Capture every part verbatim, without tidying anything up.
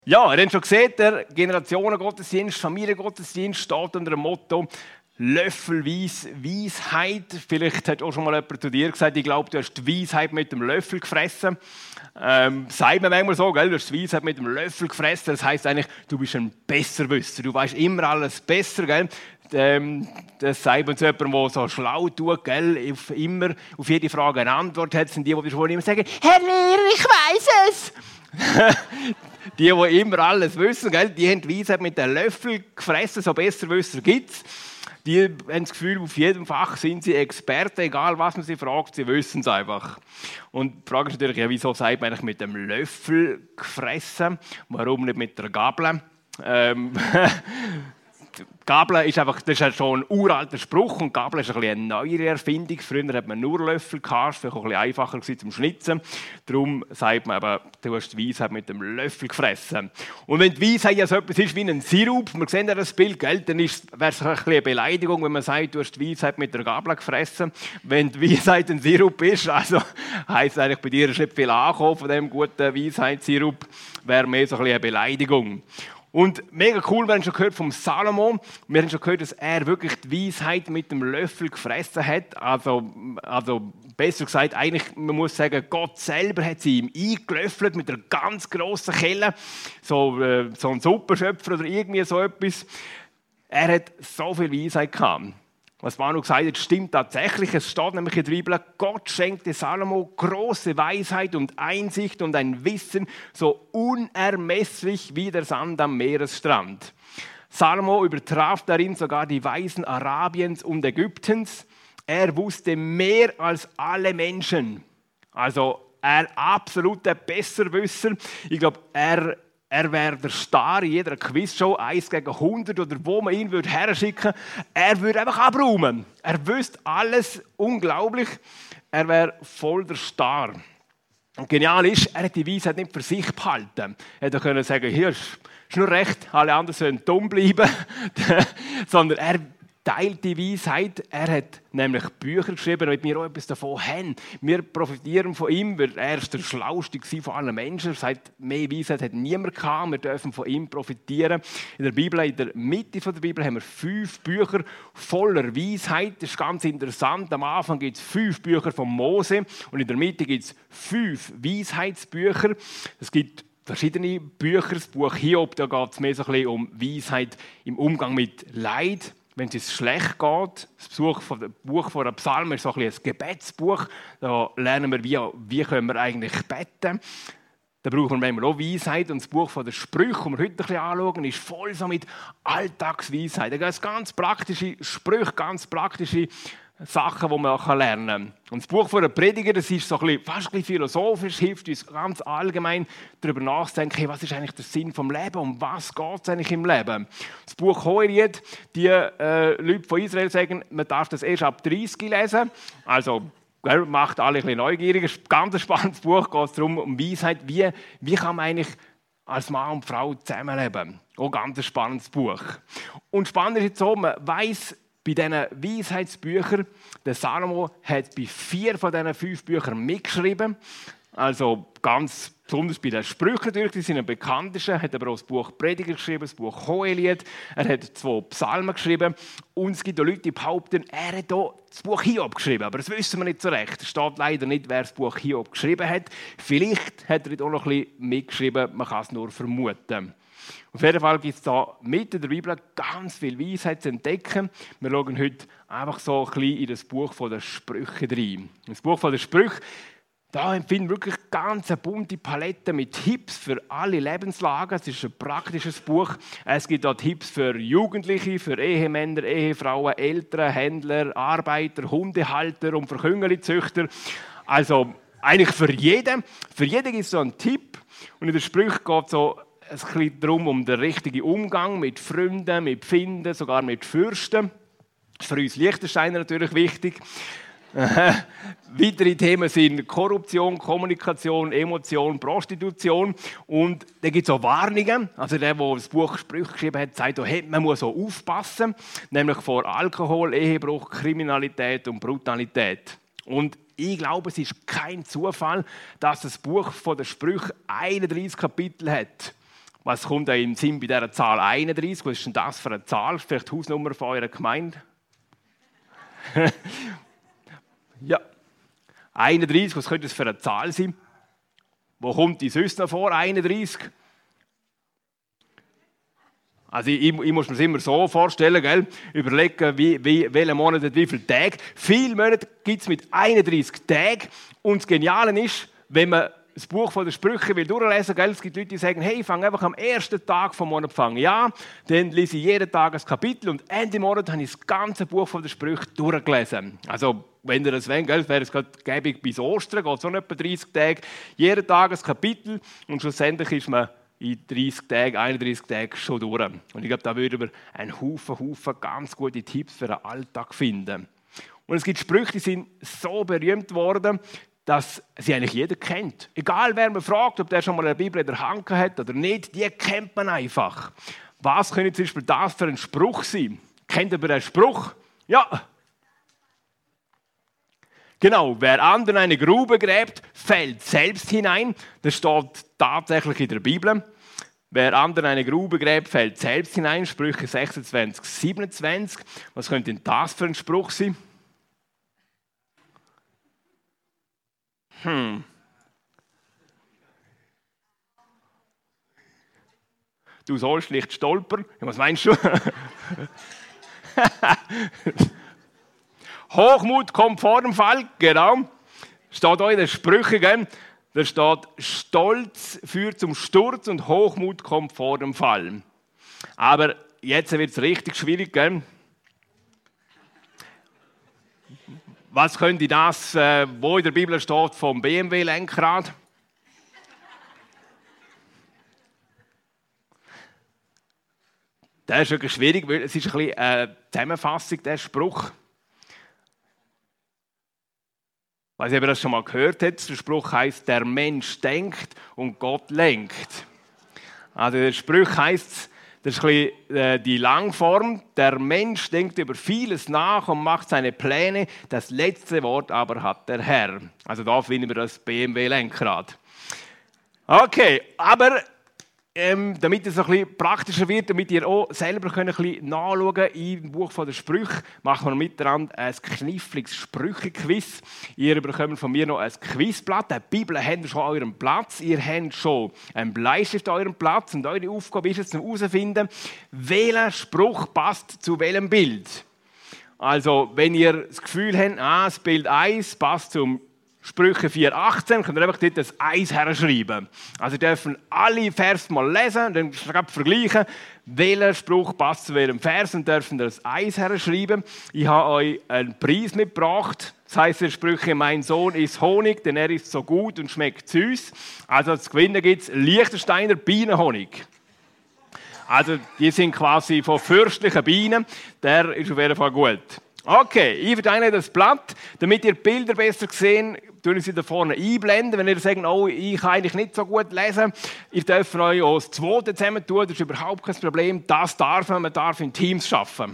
Ja, ihr habt schon gesehen, der Generationengottesdienst, Familiengottesdienst steht unter dem Motto Löffelweis Weisheit. Vielleicht hat auch schon mal jemand zu dir gesagt, ich glaube, du hast die Weisheit mit dem Löffel gefressen. Ähm, sagt man manchmal so, gell? Du hast die Weisheit mit dem Löffel gefressen. Das heisst eigentlich, du bist ein Besserwisser. Du weißt immer alles besser, gell? Ähm, das sagt man zu jemandem, der so schlau tut, gell? Auf, immer, auf jede Frage eine Antwort hat, sind die, die schon immer sagen, Herr Lehrer, ich weiss es. Die, die immer alles wissen, gell? Die haben die Weisheit mit dem Löffel gefressen, so Besserwisser gibt es. Die haben das Gefühl, auf jedem Fach sind sie Experten, egal was man sie fragt, sie wissen es einfach. Und die Frage ist natürlich, ja, wieso sagt man eigentlich mit dem Löffel gefressen? Warum nicht mit der Gabel? Ähm, Die Gabel ist einfach, das ist ja schon ein uralter Spruch und Gabel ist ein bisschen eine neuere Erfindung. Früher hat man nur Löffel gehabt, vielleicht auch ein bisschen einfacher zum Schnitzen. Darum sagt man eben, du hast die Weisheit mit dem Löffel gefressen. Und wenn die Weisheit ja so etwas ist wie ein Sirup, wir sehen ja das Bild, gell, dann wäre es ein bisschen eine Beleidigung, wenn man sagt, du hast die Weisheit mit der Gabel gefressen. Wenn die Weisheit ein Sirup ist, also heisst eigentlich, bei dir ist nicht viel angekommen von diesem guten Weisheitssirup, wäre mehr so ein bisschen eine Beleidigung. Und mega cool, wir haben schon gehört vom Salomo. Wir haben schon gehört, dass er wirklich die Weisheit mit dem Löffel gefressen hat. Also, also besser gesagt, eigentlich, man muss sagen, Gott selber hat sie ihm eingelöffelt mit einer ganz grossen Kelle. So, äh, so ein Suppenschöpfer oder irgendwie so etwas. Er hat so viel Weisheit gehabt. Was Manu gesagt hat, stimmt tatsächlich. Es steht nämlich in der Bibel, Gott schenkte Salomo große Weisheit und Einsicht und ein Wissen, so unermesslich wie der Sand am Meeresstrand. Salomo übertraf darin sogar die Weisen Arabiens und Ägyptens. Er wusste mehr als alle Menschen. Also ein absoluter Besserwisser. Ich glaube, er Er wäre der Star in jeder Quizshow, eins gegen hundert oder wo man ihn herschicken würde. Er würde einfach abräumen. Er wüsste alles unglaublich. Er wäre voll der Star. Und genial ist, er hat die Weisheit nicht für sich behalten. Er hätte können sagen, hier ist, ist nur recht, alle anderen sollen dumm bleiben. Sondern er teilt die Weisheit. Er hat nämlich Bücher geschrieben, damit wir auch etwas davon haben. Wir profitieren von ihm, weil er ist der Schlauste von allen Menschen. Er sagt, mehr Weisheit hat niemand gehabt. Wir dürfen von ihm profitieren. In der Bibel, in der Mitte der Bibel, haben wir fünf Bücher voller Weisheit. Das ist ganz interessant. Am Anfang gibt es fünf Bücher von Mose und in der Mitte gibt es fünf Weisheitsbücher. Es gibt verschiedene Bücher. Das Buch Hiob, da geht es mehr so ein bisschen um Weisheit im Umgang mit Leid. Wenn es uns schlecht geht, das Buch von dem Buch von der Psalmen ist so ein, ein Gebetsbuch. Da lernen wir, wie, wie können wir eigentlich beten. Da brauchen wir manchmal auch Weisheit. Und das Buch von der Sprüche, das wir heute ein bisschen anschauen, ist voll so mit Alltagsweisheit. Da gibt es ganz praktische Sprüche, ganz praktische Sachen, die man auch lernen kann. Und das Buch von der Prediger, das ist so ein bisschen, fast ein bisschen philosophisch, hilft uns ganz allgemein darüber nachzudenken, hey, was ist eigentlich der Sinn des Lebens, um was geht es eigentlich im Leben. Das Buch Hohelied, die äh, Leute von Israel sagen, man darf das erst ab dreißig lesen, also gell, macht alle ein bisschen neugierig. Es ist ein ganz spannendes Buch, geht es darum, um Weisheit, wie, wie kann man eigentlich als Mann und Frau zusammenleben. Auch ein ganz spannendes Buch. Und spannend ist jetzt so, man weiss, bei diesen Weisheitsbüchern, der Salomo hat bei vier von diesen fünf Büchern mitgeschrieben. Also ganz besonders bei den Sprüchen natürlich, die sind am bekanntesten. Er hat aber auch das Buch Prediger geschrieben, das Buch Hohelied. Er hat zwei Psalmen geschrieben. Und es gibt auch Leute, die behaupten, er hat auch das Buch Hiob geschrieben. Aber das wissen wir nicht so recht. Es steht leider nicht, wer das Buch Hiob geschrieben hat. Vielleicht hat er auch noch ein bisschen mitgeschrieben, man kann es nur vermuten. Auf jeden Fall gibt es da mit in der Bibel ganz viel Weisheit zu entdecken. Wir schauen heute einfach so ein bisschen in das Buch der Sprüche rein. Das Buch der Sprüche, da empfinden wir wirklich ganz eine bunte Palette mit Tipps für alle Lebenslagen. Es ist ein praktisches Buch. Es gibt auch Tipps für Jugendliche, für Ehemänner, Ehefrauen, Eltern, Händler, Arbeiter, Hundehalter und für Küngeli-Züchter. Also eigentlich für jeden. Für jeden gibt es so einen Tipp. Und in den Sprüchen geht es so es geht darum, um den richtigen Umgang mit Freunden, mit Finden, sogar mit Fürsten. Das ist für uns Liechtensteiner natürlich wichtig. Weitere Themen sind Korruption, Kommunikation, Emotion, Prostitution. Und da gibt es auch Warnungen. Also der, der das Buch Sprüche geschrieben hat, sagt, hey, man muss so aufpassen, nämlich vor Alkohol, Ehebruch, Kriminalität und Brutalität. Und ich glaube, es ist kein Zufall, dass das Buch von der Sprüche einunddreißig Kapitel hat. Was kommt da im Sinn bei dieser Zahl einunddreißig? Was ist denn das für eine Zahl? Vielleicht die Hausnummer von eurer Gemeinde? Ja, einunddreißig, was könnte das für eine Zahl sein? Wo kommt die sonst noch vor, einunddreißig? Also ich, ich muss mir das immer so vorstellen, gell? Überlegen, wie, wie, welcher Monat hat wie viele Tage. Viele Monate gibt es mit einunddreißig Tagen. Und das Geniale ist, wenn man das Buch von den Sprüchen will durchlesen will, es gibt Leute, die sagen, hey, ich fange einfach am ersten Tag vom Monat an. Ja, dann lese ich jeden Tag ein Kapitel und Ende Monat habe ich das ganze Buch von den Sprüchen durchgelesen. Also, wenn ihr das wollt, gell, wäre es gerade gäbig bis Ostern, geht es auch etwa dreißig Tage, jeden Tag ein Kapitel und schlussendlich ist man in dreißig Tagen, einunddreißig Tagen schon durch. Und ich glaube, da würden wir einen Haufen, Haufen ganz gute Tipps für den Alltag finden. Und es gibt Sprüche, die sind so berühmt worden, dass sie eigentlich jeder kennt. Egal, wer man fragt, ob der schon mal eine Bibel in der Hand hat oder nicht, die kennt man einfach. Was könnte zum Beispiel das für ein Spruch sein? Kennt ihr den Spruch? Ja. Genau, wer anderen eine Grube gräbt, fällt selbst hinein. Das steht tatsächlich in der Bibel. Wer anderen eine Grube gräbt, fällt selbst hinein. Sprüche sechsundzwanzig, siebenundzwanzig. Was könnte denn das für ein Spruch sein? Hm. Du sollst nicht stolpern. Was meinst du? Hochmut kommt vor dem Fall, genau. Steht auch in den Sprüchen, gell? Da steht, Stolz führt zum Sturz und Hochmut kommt vor dem Fall. Aber jetzt wird es richtig schwierig, gell? Was könnte das, äh, wo in der Bibel steht, vom B M W-Lenkrad? Das ist wirklich schwierig, weil es ist ein bisschen eine Zusammenfassung, der Spruch. Ich weiß nicht, ob ihr das schon mal gehört habt. Der Spruch heisst, der Mensch denkt und Gott lenkt. Also der Spruch heisst, das ist ein bisschen die Langform. Der Mensch denkt über vieles nach und macht seine Pläne. Das letzte Wort aber hat der Herr. Also da finden wir das B M W-Lenkrad. Okay, aber ähm, damit es ein bisschen praktischer wird, damit ihr auch selber könnt ein bisschen nachschauen könnt im Buch der Sprüche, machen wir miteinander ein kniffliges Sprüche-Quiz. Ihr bekommt von mir noch ein Quizblatt. Die Bibel habt ihr schon an eurem Platz. Ihr habt schon einen Bleistift an eurem Platz. Und eure Aufgabe ist es, herauszufinden, welcher Spruch passt zu welchem Bild. Also, wenn ihr das Gefühl habt, ah, das Bild eins passt zum Sprüche vier achtzehn, könnt ihr einfach dort das eins herschreiben. Also ihr dürft alle Verse mal lesen, dann vergleichen, welcher Spruch passt zu welchem Vers und dürfen das eins herschreiben. Ich habe euch einen Preis mitgebracht. Das heisst, der Sprüche, mein Sohn ist Honig, denn er ist so gut und schmeckt süß. Also zu gewinnen gibt es Liechtensteiner Bienenhonig. Also die sind quasi von fürstlichen Bienen. Der ist auf jeden Fall gut. Okay, ich verteile das Blatt, damit ihr die Bilder besser seht, tue ich sie da vorne einblenden. Wenn ihr sagt, oh, ich kann eigentlich nicht so gut lesen, ihr dürft euch auch das zweite zusammen tun, das ist überhaupt kein Problem. Das darf man, man darf in Teams arbeiten.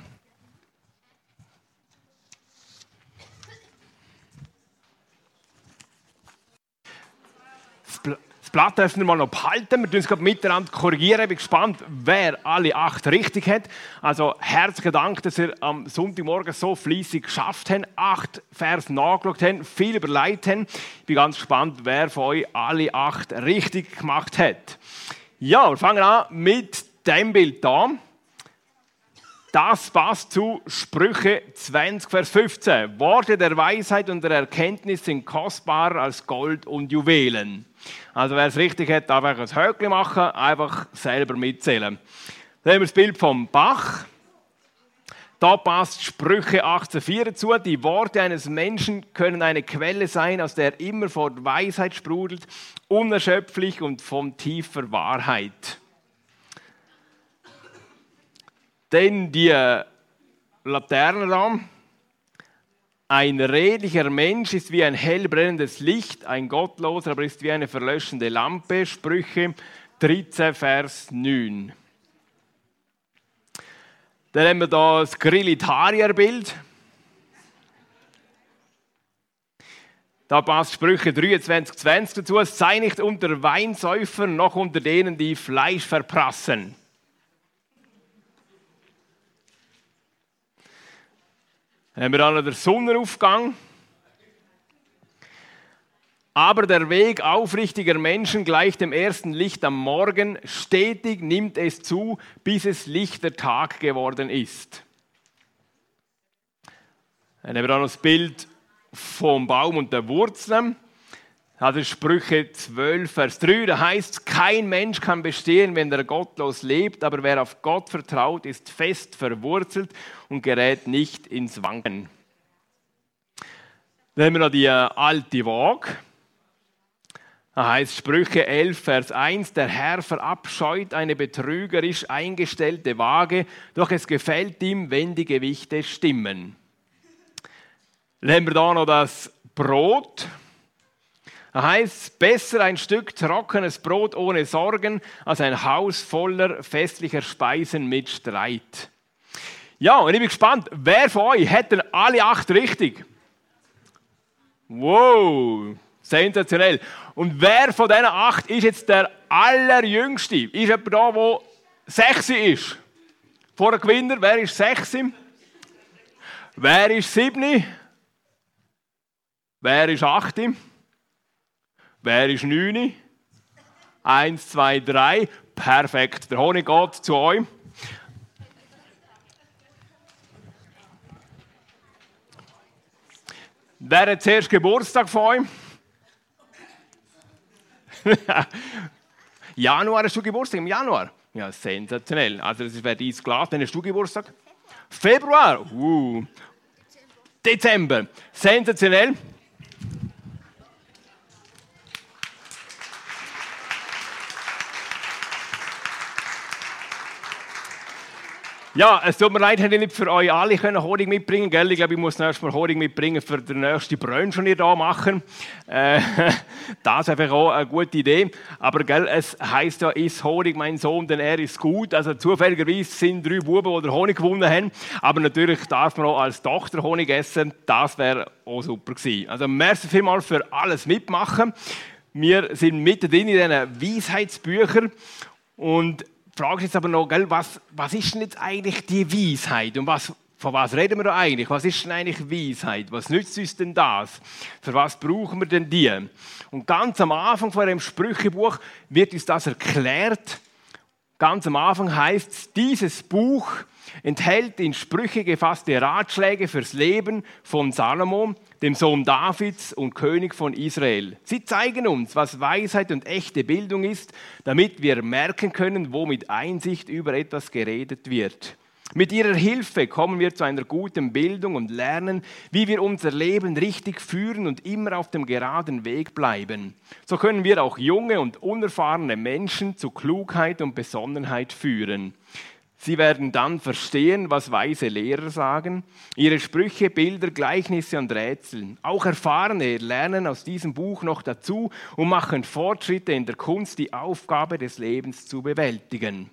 Das Blatt dürfen wir mal noch behalten. Wir tun es gerade miteinander korrigieren. Ich bin gespannt, wer alle acht richtig hat. Also herzlichen Dank, dass ihr am Sonntagmorgen so fleissig geschafft habt, acht Vers nachgeschaut habt, viel überlegt habt. Ich bin ganz gespannt, wer von euch alle acht richtig gemacht hat. Ja, wir fangen an mit dem Bild hier. Das passt zu Sprüche zwanzig, Vers fünfzehn. Worte der Weisheit und der Erkenntnis sind kostbarer als Gold und Juwelen. Also wer es richtig hat, darf einfach ein Häkchen machen, einfach selber mitzählen. Dann haben wir das Bild vom Bach. Da passt Sprüche achtzehn, vier zu. Die Worte eines Menschen können eine Quelle sein, aus der immer vor Weisheit sprudelt, unerschöpflich und von tiefer Wahrheit. Denn die Laterne da. Ein redlicher Mensch ist wie ein hell brennendes Licht, ein Gottloser aber ist wie eine verlöschende Lampe. Sprüche dreizehn, Vers neun. Dann haben wir da das Grillitarier-Bild. Da passt Sprüche dreiundzwanzig, zwanzig dazu. Sei nicht unter Weinsäufern, noch unter denen, die Fleisch verprassen. Dann haben wir dann noch den Sonnenaufgang. Aber der Weg aufrichtiger Menschen gleicht dem ersten Licht am Morgen. Stetig nimmt es zu, bis es lichter Tag geworden ist. Dann haben wir dann noch das Bild vom Baum und der Wurzeln. Das ist Sprüche zwölf, Vers drei. Da heißt es, kein Mensch kann bestehen, wenn er gottlos lebt, aber wer auf Gott vertraut, ist fest verwurzelt und gerät nicht ins Wanken. Dann haben wir noch die alte Waage. Da heißt Sprüche elf, Vers eins, der Herr verabscheut eine betrügerisch eingestellte Waage, doch es gefällt ihm, wenn die Gewichte stimmen. Dann haben wir da noch das Brot. Da heißt es, besser ein Stück trockenes Brot ohne Sorgen, als ein Haus voller festlicher Speisen mit Streit. Ja, und ich bin gespannt, wer von euch hat denn alle acht richtig? Wow, sensationell. Und wer von diesen acht ist jetzt der allerjüngste? Ist jemand da, der sechs ist? Vor dem Gewinner, wer ist sechs? Wer ist sieben? Wer ist acht? Wer ist neun? Eins, zwei, drei. Perfekt. Der Honig geht zu euch. Wer hat zuerst Geburtstag von euch? Januar hast du Geburtstag? Im Januar? Ja, sensationell. Also das wäre dein Glas. Dann hast du Geburtstag? Februar? Uh. Dezember. Sensationell. Ja, es tut mir leid, dass ich nicht für euch alle Honig mitbringen konnte. Ich glaube, ich muss erst mal Honig mitbringen für den nächsten Brunch, den ihr hier machen. Äh, das ist einfach auch eine gute Idee. Aber gell, es heisst ja, iss Honig, mein Sohn, denn er ist gut. Also zufälligerweise sind drei Buben, die den Honig gewonnen haben. Aber natürlich darf man auch als Tochter Honig essen. Das wäre auch super gewesen. Also merci vielmals für alles mitmachen. Wir sind mittendrin in diesen Weisheitsbüchern. Und die Frage ist jetzt aber noch, gell, was, was ist denn jetzt eigentlich die Weisheit? Und was, von was reden wir da eigentlich? Was ist denn eigentlich Weisheit? Was nützt uns denn das? Für was brauchen wir denn die? Und ganz am Anfang von dem Sprüchebuch wird uns das erklärt. Ganz am Anfang heißt es, dieses Buch enthält in Sprüche gefasste Ratschläge fürs Leben von Salomo, dem Sohn Davids und König von Israel. Sie zeigen uns, was Weisheit und echte Bildung ist, damit wir merken können, wo mit Einsicht über etwas geredet wird. Mit ihrer Hilfe kommen wir zu einer guten Bildung und lernen, wie wir unser Leben richtig führen und immer auf dem geraden Weg bleiben. So können wir auch junge und unerfahrene Menschen zu Klugheit und Besonnenheit führen. Sie werden dann verstehen, was weise Lehrer sagen, ihre Sprüche, Bilder, Gleichnisse und Rätsel. Auch Erfahrene lernen aus diesem Buch noch dazu und machen Fortschritte in der Kunst, die Aufgabe des Lebens zu bewältigen.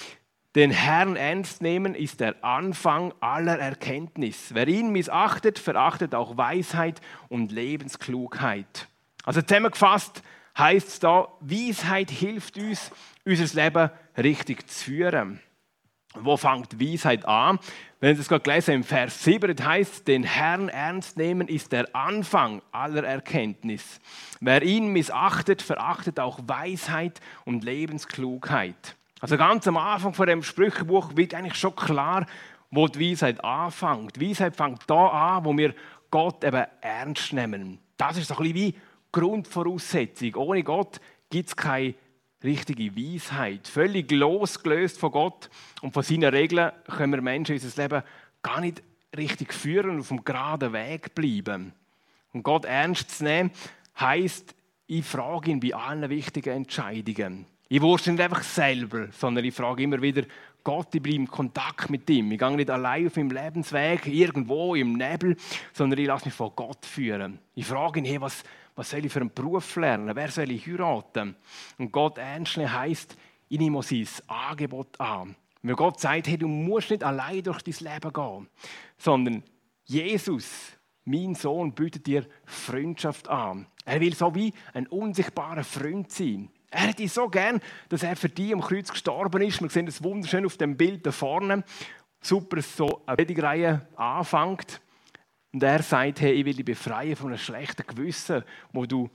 Den Herrn ernst nehmen ist der Anfang aller Erkenntnis. Wer ihn missachtet, verachtet auch Weisheit und Lebensklugheit. Also zusammengefasst heißt es da, Weisheit hilft uns, unser Leben richtig zu führen. Wo fängt Weisheit an? Wenn Sie es gerade gelesen haben, im Vers sieben, das heißt, den Herrn ernst nehmen ist der Anfang aller Erkenntnis. Wer ihn missachtet, verachtet auch Weisheit und Lebensklugheit. Also ganz am Anfang von dem Sprüchebuch wird eigentlich schon klar, wo die Weisheit anfängt. Die Weisheit fängt da an, wo wir Gott eben ernst nehmen. Das ist so ein bisschen wie Grundvoraussetzung. Ohne Gott gibt es keine richtige Weisheit. Völlig losgelöst von Gott und von seinen Regeln können wir Menschen unser Leben gar nicht richtig führen und auf dem geraden Weg bleiben. Und Gott ernst zu nehmen, heisst, ich frage ihn bei allen wichtigen Entscheidungen. Ich wurste nicht einfach selber, sondern ich frage immer wieder Gott, ich bleibe in Kontakt mit ihm. Ich gehe nicht allein auf meinem Lebensweg, irgendwo im Nebel, sondern ich lasse mich von Gott führen. Ich frage ihn, hey, was, was soll ich für einen Beruf lernen? Wer soll ich heiraten? Und Gott ernst nehmen heisst, ich nehme sein Angebot an. Wenn Gott sagt, hey, du musst nicht allein durch dein Leben gehen, sondern Jesus mein Sohn bietet dir Freundschaft an. Er will so wie ein unsichtbarer Freund sein. Er hat dich so gern, dass er für dich am Kreuz gestorben ist. Wir sehen das wunderschön auf dem Bild da vorne. Super, dass so eine Predigtreihe anfängt. Und er sagt, hey, ich will dich befreien von einem schlechten Gewissen, wo du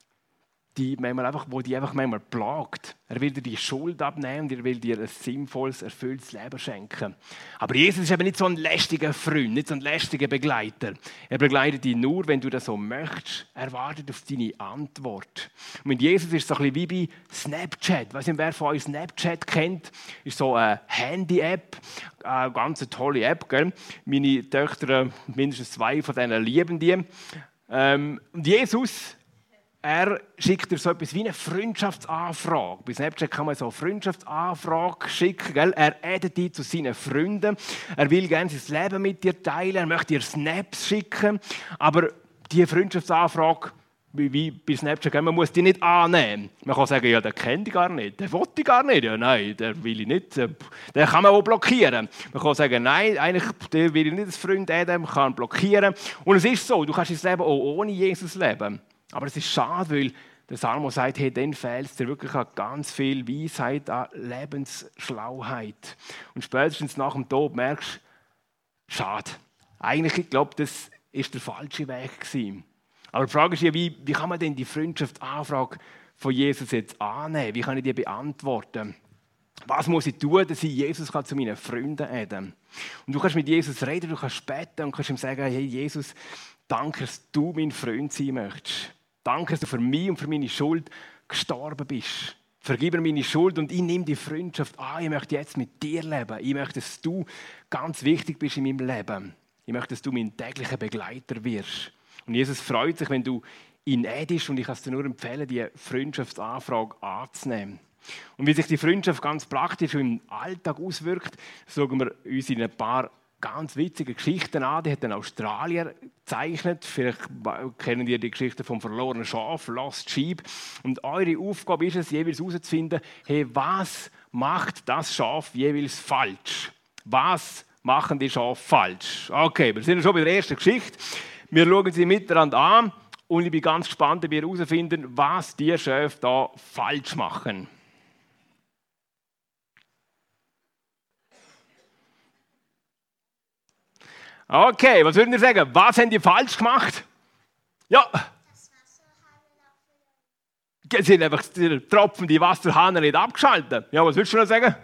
die manchmal einfach, wo die einfach manchmal plagt. Er will dir die Schuld abnehmen und er will dir ein sinnvolles, erfülltes Leben schenken. Aber Jesus ist eben nicht so ein lästiger Freund, nicht so ein lästiger Begleiter. Er begleitet dich nur, wenn du das so möchtest. Er wartet auf deine Antwort. Und mit Jesus ist es so ein bisschen wie bei Snapchat. Ich weiss nicht, wer von euch Snapchat kennt. Ist so eine Handy-App, eine ganz tolle App. Gell? Meine Töchter, mindestens zwei von denen, lieben die. Ähm, und Jesus, er schickt dir so etwas wie eine Freundschaftsanfrage. Bei Snapchat kann man so eine Freundschaftsanfrage schicken. Gell? Er addet dich zu seinen Freunden. Er will gerne sein Leben mit dir teilen. Er möchte dir Snaps schicken. Aber diese Freundschaftsanfrage, wie, wie bei Snapchat, man muss die nicht annehmen. Man kann sagen, ja, den kenne ich gar nicht, den will ich gar nicht. Ja, nein, den will ich nicht. Den kann man auch blockieren. Man kann sagen, nein, eigentlich den will ich nicht als Freund adden, man kann ihn blockieren. Und es ist so, du kannst dein Leben auch ohne Jesus leben. Aber es ist schade, weil der Salomo sagt, hey, dann fehlt es dir wirklich an ganz viel Weisheit, an Lebensschlauheit. Und spätestens nach dem Tod merkst du, schade. Eigentlich, ich glaube, das war der falsche Weg gewesen. Aber die Frage ist ja, wie, wie kann man denn die Freundschaftsanfrage von Jesus jetzt annehmen? Wie kann ich die beantworten? Was muss ich tun, dass ich Jesus zu meinen Freunden adden? Und du kannst mit Jesus reden, du kannst beten und kannst ihm sagen, hey Jesus, danke, dass du mein Freund sein möchtest. Danke, dass du für mich und für meine Schuld gestorben bist. Vergib mir meine Schuld und ich nehme die Freundschaft an. Ich möchte jetzt mit dir leben. Ich möchte, dass du ganz wichtig bist in meinem Leben. Ich möchte, dass du mein täglicher Begleiter wirst. Und Jesus freut sich, wenn du ihn addest, und ich kann es dir nur empfehlen, die Freundschaftsanfrage anzunehmen. Und wie sich die Freundschaft ganz praktisch im Alltag auswirkt, schauen wir uns in ein paar ganz witzige Geschichten an. Die hat ein Australier gezeichnet. Vielleicht kennen ihr die Geschichte vom verlorenen Schaf, Lost Sheep. Und eure Aufgabe ist es, jeweils herauszufinden, hey, was macht das Schaf jeweils falsch? Was machen die Schafe falsch? Okay, wir sind schon bei der ersten Geschichte. Wir schauen sie miteinander an und ich bin ganz gespannt, ob wir herausfinden, was die Schafe da falsch machen. Okay, was würden ihr sagen? Was haben die falsch gemacht? Ja. Sie sind einfach die Tropfen, die Wasserhahn nicht abgeschaltet. Ja, was würdest du noch sagen?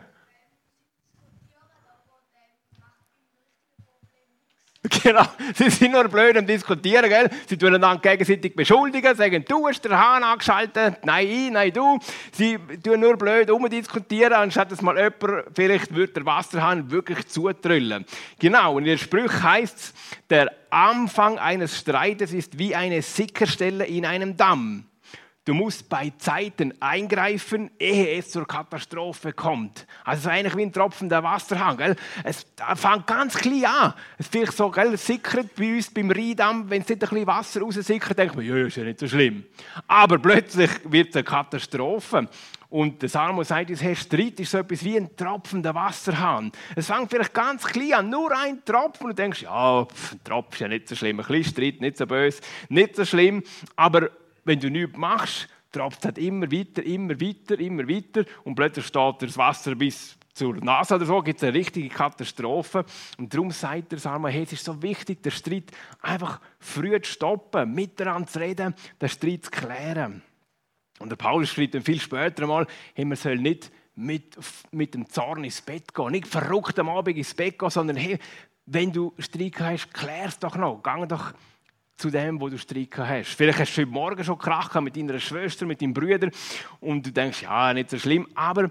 Genau, sie sind nur blöd am Diskutieren, gell? Sie tun einander gegenseitig beschuldigen, sagen, du hast den Hahn angeschaltet, nein, ich, nein, du. Sie tun nur blöd umdiskutieren, anstatt dass mal jemand, vielleicht wird der Wasserhahn wirklich zutrüllen. Genau, und in den Sprüchen heisst es, der Anfang eines Streites ist wie eine Sickerstelle in einem Damm. Du musst bei Zeiten eingreifen, ehe es zur Katastrophe kommt. Also es ist eigentlich wie ein tropfender Wasserhahn. Gell? Es fängt ganz klein an. Es vielleicht so, gell, es sickert bei uns beim Rheindamm, wenn es nicht ein bisschen Wasser raussickert, denkt man, ja, ist ja nicht so schlimm. Aber plötzlich wird es eine Katastrophe. Und der Salomo sagt uns, hey, Streit ist so etwas wie ein tropfender Wasserhahn. Es fängt vielleicht ganz klein an, nur ein Tropfen, und du denkst, ja, pff, ein Tropfen ist ja nicht so schlimm, ein bisschen Streit, nicht so böse, nicht so schlimm, aber wenn du nichts machst, tropft es halt immer weiter, immer weiter, immer weiter und plötzlich steht das Wasser bis zur Nase oder so, gibt es eine richtige Katastrophe. Und darum sagt der Salomo, hey, es ist so wichtig, den Streit einfach früh zu stoppen, miteinander zu reden, den Streit zu klären. Und der Paulus schreibt dann viel später einmal, hey, man soll nicht mit, mit dem Zorn ins Bett gehen, nicht verrückt am Abend ins Bett gehen, sondern hey, wenn du Streit hast, klär es doch noch, geh doch zu dem, wo du Streit hast. Vielleicht hast du heute Morgen schon Krach mit deiner Schwester, mit deinem Bruder und du denkst, ja, nicht so schlimm. Aber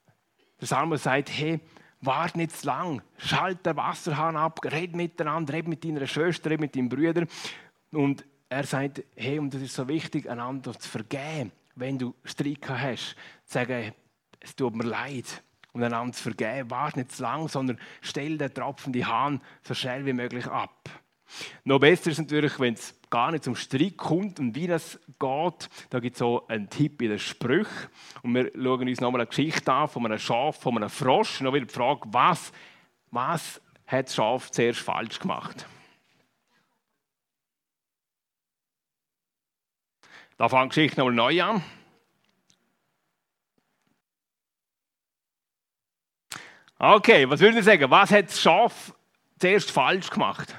der Salomo sagt, hey, warte nicht zu lang, schalt den Wasserhahn ab, red miteinander, red mit deiner Schwester, red mit deinem Bruder. Und er sagt, hey, und das ist so wichtig, einander zu vergeben, wenn du Streit hast. Zu sagen, es tut mir leid. Und einander zu vergeben, warte nicht zu lang, sondern stell den tropfenden Hahn so schnell wie möglich ab. Noch besser ist natürlich, wenn es gar nicht zum Streit kommt und wie das geht. Da gibt es so einen Tipp in den Sprüchen. Und wir schauen uns nochmal eine Geschichte an von einem Schaf, von einem Frosch. Und dann wieder die Frage, was, was hat das Schaf zuerst falsch gemacht? Da fängt die Geschichte nochmal neu an. Okay, was würdet ihr sagen? Was hat das Schaf zuerst falsch gemacht?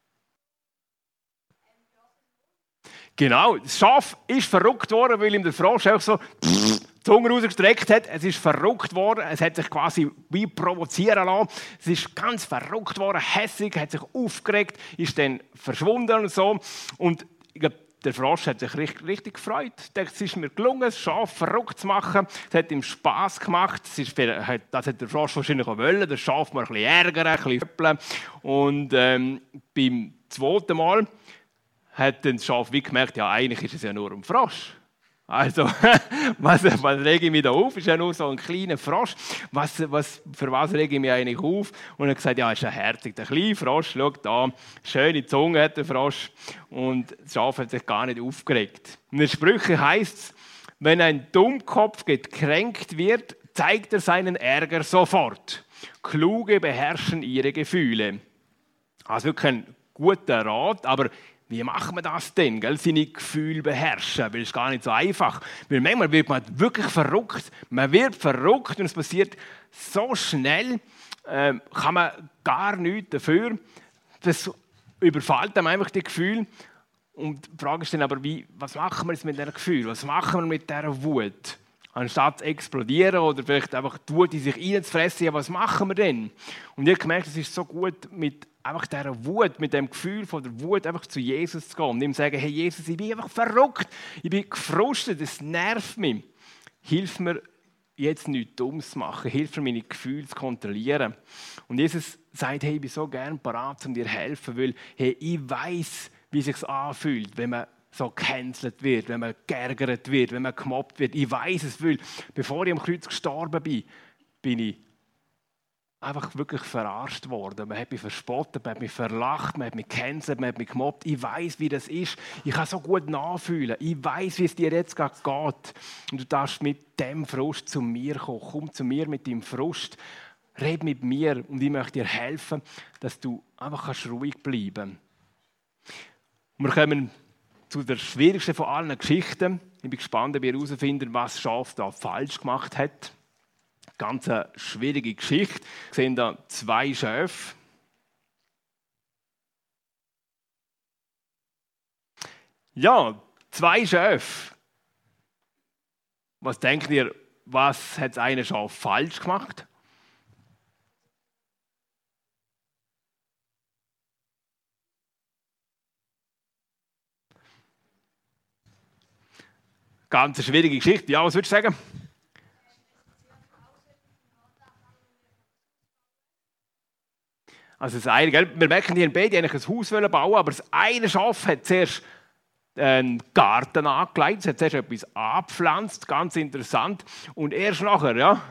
Genau, das Schaf ist verrückt worden, weil ihm der Frosch auch so die Zunge rausgestreckt hat. Es ist verrückt worden, es hat sich quasi wie provozieren lassen. Es ist ganz verrückt worden, hässig, hat sich aufgeregt, ist dann verschwunden und so. Und ich glaube, der Frosch hat sich richtig, richtig gefreut. Es ist mir gelungen, das Schaf verrückt zu machen. Es hat ihm Spass gemacht. Das, ist, das hat der Frosch wahrscheinlich auch wollen. Das Schaf mal ein bisschen ärgern, ein bisschen föppeln. Und ähm, beim zweiten Mal hat dann das Schaf wie gemerkt, ja, eigentlich ist es ja nur ein Frosch. Also, was, was rege ich mich da auf? Ist ja nur so ein kleiner Frosch. Was, was, für was rege ich mich eigentlich auf? Und er hat gesagt, ja, ist ein herzig, der kleine Frosch, schau da, schöne Zunge hat der Frosch. Und das Schaf hat sich gar nicht aufgeregt. In den Sprüchen heisst es, wenn ein Dummkopf gekränkt wird, zeigt er seinen Ärger sofort. Kluge beherrschen ihre Gefühle. Also wirklich ein guter Rat, aber wie macht man das denn? Gell? Seine Gefühle beherrschen, weil es gar nicht so einfach. Weil manchmal wird man wirklich verrückt. Man wird verrückt und es passiert so schnell, äh, kann man gar nichts dafür. Das überfällt einem einfach die Gefühle. Und die Frage ist dann aber, wie, was machen wir jetzt mit diesem Gefühl? Was machen wir mit dieser Wut? Anstatt zu explodieren oder vielleicht einfach die Wut in sich reinzufressen, ja, was machen wir denn? Und ich habe gemerkt, es ist so gut, mit einfach dieser Wut, mit dem Gefühl von der Wut einfach zu Jesus zu gehen und ihm zu sagen, hey Jesus, ich bin einfach verrückt, ich bin gefrustet, es nervt mich. Hilf mir, jetzt nichts Dummes zu machen, hilf mir, meine Gefühle zu kontrollieren. Und Jesus sagt, hey, ich bin so gern parat, um dir zu helfen, weil hey, ich weiss, wie es sich anfühlt, wenn man so gecancelt wird, wenn man geärgert wird, wenn man gemobbt wird. Ich weiß es, weil bevor ich am Kreuz gestorben bin, bin ich einfach wirklich verarscht worden. Man hat mich verspottet, man hat mich verlacht, man hat mich gecancelt, man hat mich gemobbt. Ich weiß, wie das ist. Ich kann so gut nachfühlen. Ich weiß, wie es dir jetzt gerade geht. Und du darfst mit dem Frust zu mir kommen. Komm zu mir mit deinem Frust. Red mit mir und ich möchte dir helfen, dass du einfach kannst ruhig bleiben kannst. Und wir kommen zu der schwierigsten von allen Geschichten. Ich bin gespannt, ob ihr herausfindet, was das Schaf da falsch gemacht hat. Ganz eine schwierige Geschichte. Wir sehen da zwei Schafe. Ja, zwei Schafe. Was denkt ihr, was hat das eine Schaf falsch gemacht? Ganz eine schwierige Geschichte. Ja, was würdest du sagen? Also das eine, gell? Wir merken hier in beide eigentlich ein Haus bauen, aber das eine Schaf hat zuerst einen Garten angelegt, es hat zuerst etwas angepflanzt, ganz interessant. Und erst nachher, ja.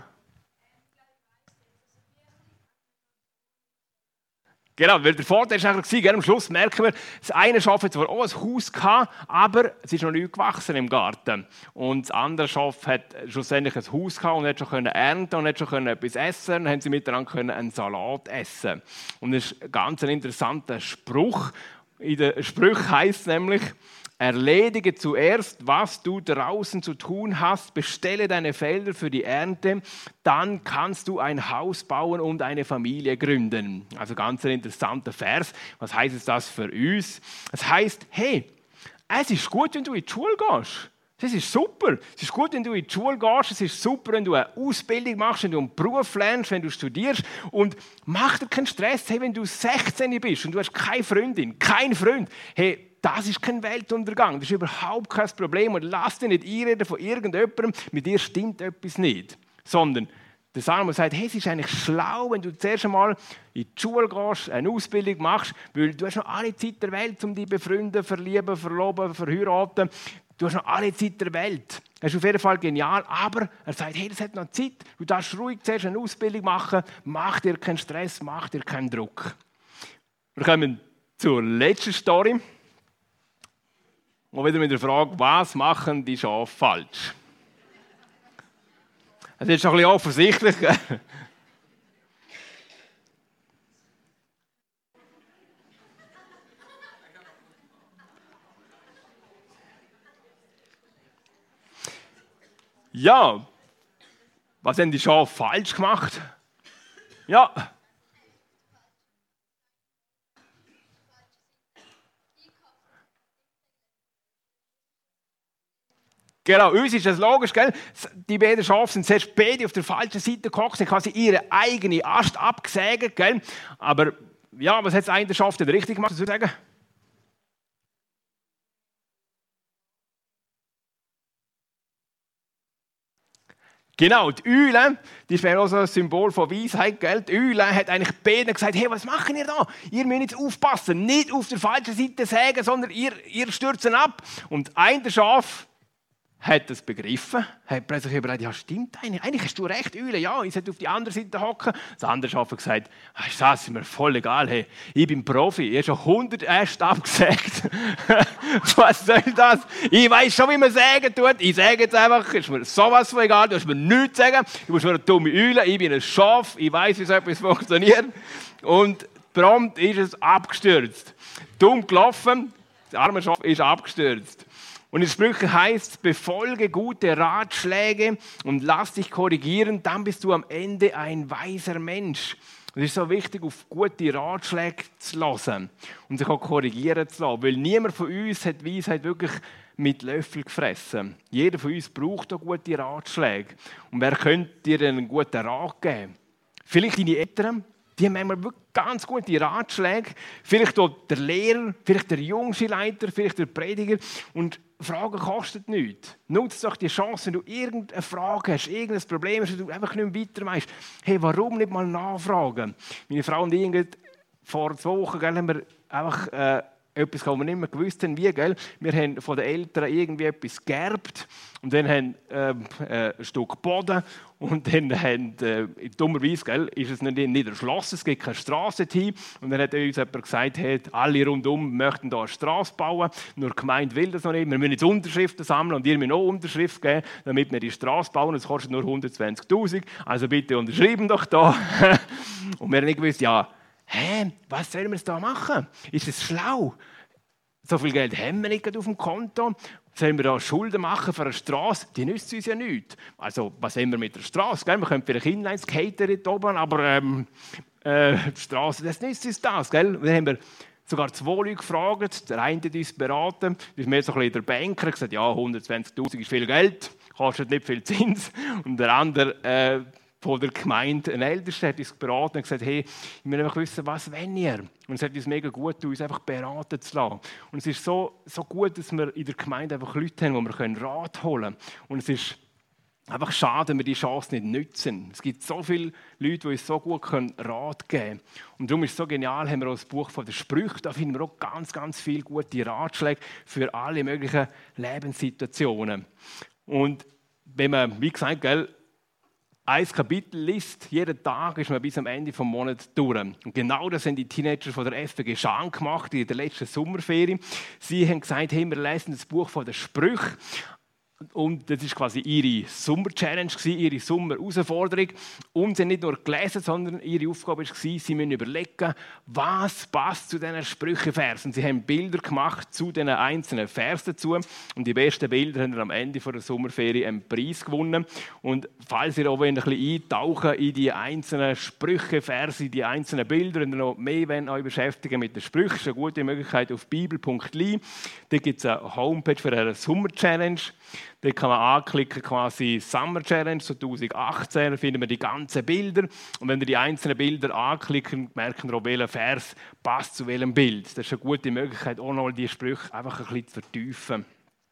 Genau, weil der Vorteil war eigentlich, am Schluss merken wir, das eine Schaf hat zwar auch ein Haus gehabt, aber es ist noch nicht gewachsen im Garten. Und das andere Schaf hat schlussendlich ein Haus gehabt und hat schon können ernten und hat schon etwas essen. Und dann haben sie miteinander können einen Salat essen. Und das ist ein ganz interessanter Spruch. In den Sprüchen heisst es nämlich, erledige zuerst, was du draußen zu tun hast, bestelle deine Felder für die Ernte, dann kannst du ein Haus bauen und eine Familie gründen. Also ganz ein interessanter Vers. Was heißt es das für uns? Es heißt, hey, es ist gut, wenn du in die Schule gehst. Das ist super. Es ist gut, wenn du in die Schule gehst. Es ist super, wenn du eine Ausbildung machst, wenn du einen Beruf lernst, wenn du studierst. Und mach dir keinen Stress, hey, wenn du sechzehn bist und du hast keine Freundin, keinen Freund. Hey, das ist kein Weltuntergang. Das ist überhaupt kein Problem. Und lass dich nicht einreden von irgendjemandem, mit dir stimmt etwas nicht. Sondern der Salomo sagt, hey, es ist eigentlich schlau, wenn du zuerst einmal in die Schule gehst, eine Ausbildung machst, weil du hast noch alle Zeit der Welt, um dich zu befreunden, verlieben, verloben, verheiraten. Du hast noch alle Zeit der Welt. Das ist auf jeden Fall genial. Aber er sagt, hey, das hat noch Zeit. Du darfst ruhig zuerst eine Ausbildung machen. Mach dir keinen Stress, mach dir keinen Druck. Wir kommen zur letzten Story. Und wieder mit der Frage, was machen die Schafe falsch? Das ist schon ein bisschen offensichtlich. Ja, was haben die Schafe falsch gemacht? Ja. Genau, uns ist das logisch, gell? Die beiden Schafe sind zuerst beide auf der falschen Seite gehockt, sie haben quasi ihre eigene Ast abgesägt, gell? Aber ja, was hat das eine Schaf denn richtig gemacht, würde ich sagen? Genau, die Eule, die ist auch so ein Symbol von Weisheit, gell? Die Eule hat eigentlich beiden gesagt, hey, was machen ihr da? Ihr müsst jetzt aufpassen, nicht auf der falschen Seite sägen, sondern ihr, ihr stürzen ab. Und ein der Schaf hat das begriffen, hat plötzlich überlegt, ja stimmt eigentlich, eigentlich hast du recht, Eule, ja, ich sollte auf die andere Seite hocken. Das andere Schaf hat gesagt, das ist mir voll egal, hey, ich bin Profi, ich habe schon hundert Äste abgesägt. Was soll das? Ich weiß schon, wie man sägen tut, ich säge jetzt einfach, ist mir sowas von egal, du musst mir nichts sagen, du bist nur eine dumme Eule, ich bin ein Schaf, ich weiß, wie so etwas funktioniert. Und prompt ist es abgestürzt. Dumm gelaufen, das arme Schaf ist abgestürzt. Und in Sprüchen heißt es, befolge gute Ratschläge und lass dich korrigieren, dann bist du am Ende ein weiser Mensch. Es ist so wichtig, auf gute Ratschläge zu hören und sich auch korrigieren zu lassen, weil niemand von uns hat Weisheit wirklich mit Löffel gefressen. Jeder von uns braucht auch gute Ratschläge. Und wer könnte dir einen guten Rat geben? Vielleicht deine Eltern? Die haben manchmal wirklich ganz gute Ratschläge. Vielleicht auch der Lehrer, vielleicht der Jungschulleiter, vielleicht der Prediger. Und Fragen kosten nichts. Nutze doch die Chance, wenn du irgendeine Frage hast, irgendein Problem hast, und du einfach nicht mehr weiter weißt. Hey, warum nicht mal nachfragen? Meine Frau und ich, vor zwei Wochen, gell, haben wir einfach äh, etwas, was wir nicht mehr gewusst haben, wie, gell? Wir haben von den Eltern irgendwie etwas geerbt und dann haben äh, äh, ein Stück Boden und dann haben, äh, dummerweise, gell, ist es nicht, nicht erschlossen, es gibt keine Straße hin und dann hat uns jemand gesagt, hey, alle rundum möchten hier eine Straße bauen, nur die Gemeinde will das noch nicht, wir müssen jetzt Unterschriften sammeln und ihr müsst auch Unterschrift geben, damit wir die Straße bauen, es kostet nur hundertzwanzigtausend, also bitte unterschreiben doch da. Und wir haben nicht gewusst, ja, hä, was sollen wir jetzt da machen? Ist es schlau? So viel Geld haben wir nicht auf dem Konto. Sollen wir da Schulden machen für eine Straße? Die nützt uns ja nichts. Also, was haben wir mit der Straße? Gell? Wir können vielleicht Inline-Skater dort oben, aber ähm, äh, die Straße, das nützt uns das. Gell? Dann haben wir sogar zwei Leute gefragt. Der eine hat uns beraten. Das ist mehr so ein bisschen der Banker. Er hat gesagt, ja, hundertzwanzigtausend ist viel Geld, kostet nicht viel Zins. Und der andere äh, von der Gemeinde, ein Ältester, hat uns beraten und gesagt, hey, ich will einfach wissen, was wollt ihr? Und es hat uns mega gut, uns einfach beraten zu lassen. Und es ist so, so gut, dass wir in der Gemeinde einfach Leute haben, wo wir Rat holen können. Und es ist einfach schade, wenn wir die Chance nicht nutzen. Es gibt so viele Leute, die uns so gut Rat geben können. Und darum ist es so genial, haben wir auch das Buch von den Sprüchen, da finden wir auch ganz, ganz viele gute Ratschläge für alle möglichen Lebenssituationen. Und wenn man, wie gesagt, gell, ein Kapitel liest, jeden Tag ist man bis am Ende des Monats durch. Und genau das haben die Teenager von der F W G Schaan gemacht in der letzten Sommerferie. Sie haben gesagt, hey, wir lesen das Buch von den Sprüchen. Und das war quasi ihre Sommer-Challenge, ihre Sommer-Herausforderung. Und sie haben nicht nur gelesen, sondern ihre Aufgabe war, sie müssen überlegen, was passt zu diesen Sprüchenversen. Sie haben Bilder gemacht zu diesen einzelnen Versen dazu. Und die besten Bilder haben am Ende der Sommerferie einen Preis gewonnen. Und falls ihr auch ein bisschen eintauchen in die einzelnen Sprüchenverse, in die einzelnen Bilder und noch mehr wollt, euch beschäftigen mit den Sprüchen, ist eine gute Möglichkeit auf bibel punkt l i. Da gibt es eine Homepage für eine Sommer-Challenge. Da kann man anklicken, quasi Summer Challenge zwanzig achtzehn, da finden wir die ganzen Bilder. Und wenn wir die einzelnen Bilder anklicken, merken wir auch, welcher Vers passt zu welchem Bild. Das ist eine gute Möglichkeit, auch noch die Sprüche einfach ein bisschen zu vertiefen.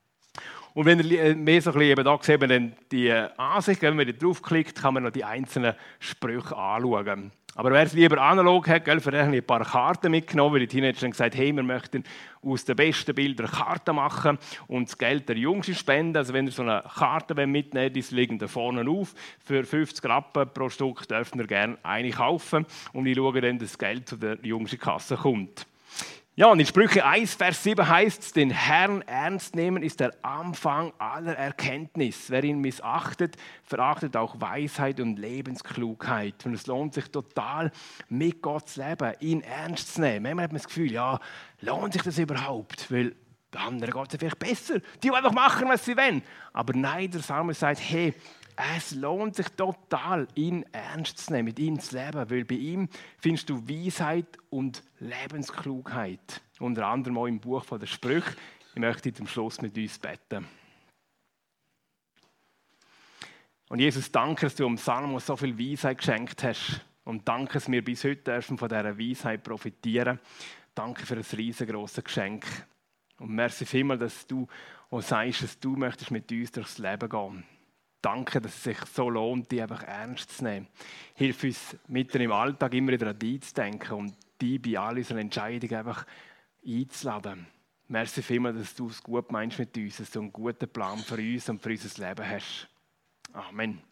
Und wenn ihr mehr so ein bisschen, eben da sehen wir dann die Ansicht, wenn man draufklickt, kann man noch die einzelnen Sprüche anschauen. Aber wer es lieber analog hat, gell, für ein paar Karten mitgenommen, weil die Teenager haben gesagt, hey, wir möchten aus den besten Bildern Karten machen und das Geld der Jungschen spenden. Also wenn ihr so eine Karte mitnehmen wollt, die liegen da vorne auf. Für fünfzig Rappen pro Stück dürft ihr gerne eine kaufen und ich schaue dann, dass das Geld zu der Jungschen Kasse kommt. Ja, und in Sprüche eins, Vers sieben heißt es, den Herrn ernst nehmen ist der Anfang aller Erkenntnis. Wer ihn missachtet, verachtet auch Weisheit und Lebensklugheit. Und es lohnt sich total, mit Gott zu leben, ihn ernst zu nehmen. Manchmal hat man das Gefühl, ja, lohnt sich das überhaupt? Weil Der anderen geht es vielleicht besser. Die wollen doch machen, was sie wollen. Aber nein, der Samuel sagt, hey, es lohnt sich total, ihn ernst zu nehmen, mit ihm zu leben, weil bei ihm findest du Weisheit und Lebensklugheit. Unter anderem auch im Buch von der Sprüche. Ich möchte zum Schluss mit uns beten. Und Jesus, danke, dass du um Salomo so viel Weisheit geschenkt hast. Und danke, dass wir bis heute dürfen von dieser Weisheit profitieren. Danke für ein riesengroßes Geschenk. Und merci vielmals, dass du auch sagst, dass du möchtest mit uns durchs Leben gehen. Danke, dass es sich so lohnt, die einfach ernst zu nehmen. Hilf uns, mitten im Alltag immer wieder an dich zu denken und dich bei all unseren Entscheidungen einfach einzuladen. Merci vielmals, dass du es gut meinst mit uns, dass du einen guten Plan für uns und für unser Leben hast. Amen.